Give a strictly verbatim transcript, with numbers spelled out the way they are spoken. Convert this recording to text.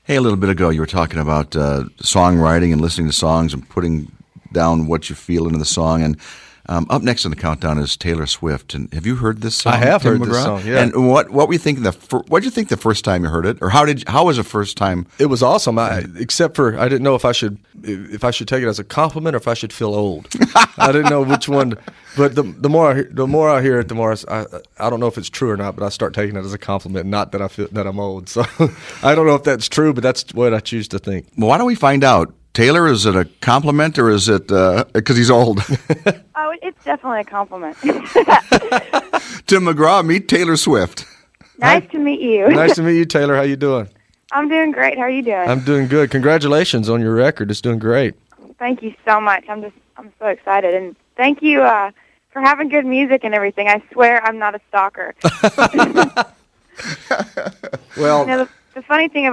Hey, a little bit ago you were talking about uh, songwriting and listening to songs and putting down what you feel into the song. And um, up next on the countdown is Taylor Swift. And have you heard this song? I have Tim heard McGraw? this song. Yeah. And what what were you thinking? The fir- what did you think the first time you heard it, or how did how was the first time? It was awesome. I, except for I didn't know if I should if I should take it as a compliment or if I should feel old. I didn't know which one. But the the more I hear, the more I hear it, the more I, I I don't know if it's true or not. But I start taking it as a compliment, not that I feel that I'm old. So I don't know if that's true, but that's what I choose to think. Well, why don't we find out? Taylor, is it a compliment or is it because uh, he's old? Oh, it's definitely a compliment. Tim McGraw, meet Taylor Swift. Nice Hi. to meet you. Nice to meet you, Taylor. How you doing? I'm doing great. How are you doing? I'm doing good. Congratulations on your record. It's doing great. Thank you so much. I'm just I'm so excited, and thank you uh, for having good music and everything. I swear I'm not a stalker. Well, you know, the, the funny thing